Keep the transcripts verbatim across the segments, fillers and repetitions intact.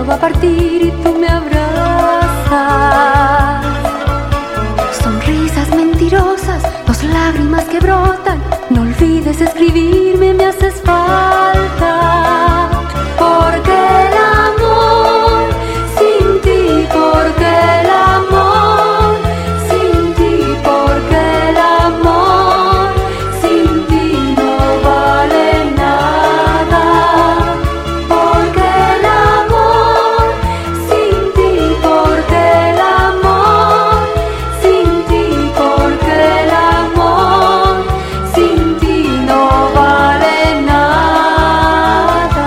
va a partir y tú me abrazas. Sonrisas mentirosas, dos lágrimas que brotan. No olvides escribirme, me haces falta. Porque el amor sin ti, porque el amor sin ti, porque el amor sin ti no vale nada. Porque el amor sin ti, porque el amor sin ti, porque el amor sin ti no vale nada.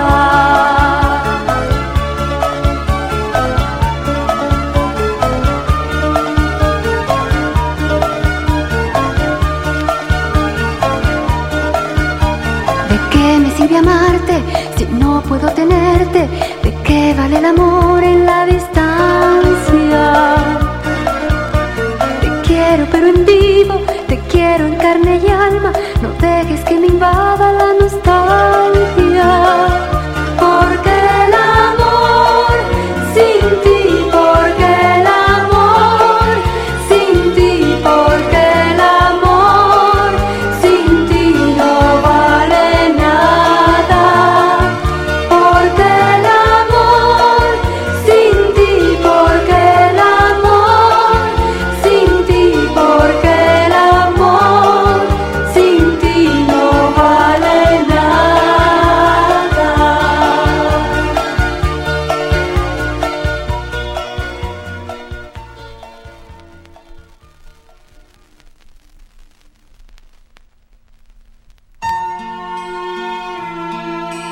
¿De qué me sirve amarte si no puedo tenerte? ¿De qué vale el amor en la distancia? Te quiero pero en vivo, te quiero en carne y alma. No dejes que me invada